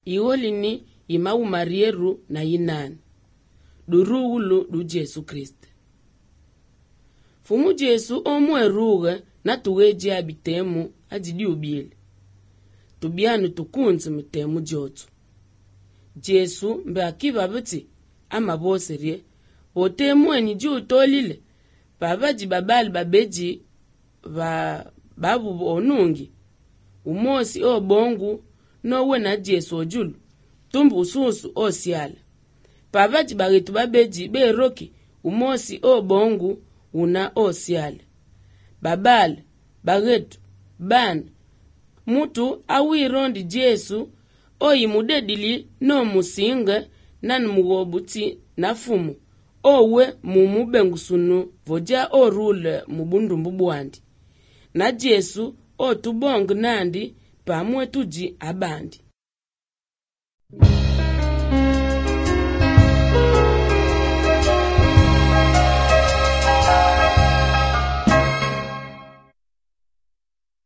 iolini imau marieru na inani. Duruulu du Jesu Kristo. Fumu Jesu omweruge na tuweji abitemu ajidi ubile. Tubianu tukunzi mutemu jotu. Jesu mbe akiba buti ama boserie. Otemu enyi ju utolile. Babaji babali babeji babu onungi. Umosi o bongu nowe na Jesu ojulu. Tumbu ususu o siala. Babaji bagetu babeji be roki. Umosi o bongu una o siala. Babali bagetu ban mutu awirondi Jesu oyimudedili no musinga nan mugobuti na fumu owe mumubengusunu voja orule mubundu mbubuandi na Jesu otubong nandi pamwe tuji abandi.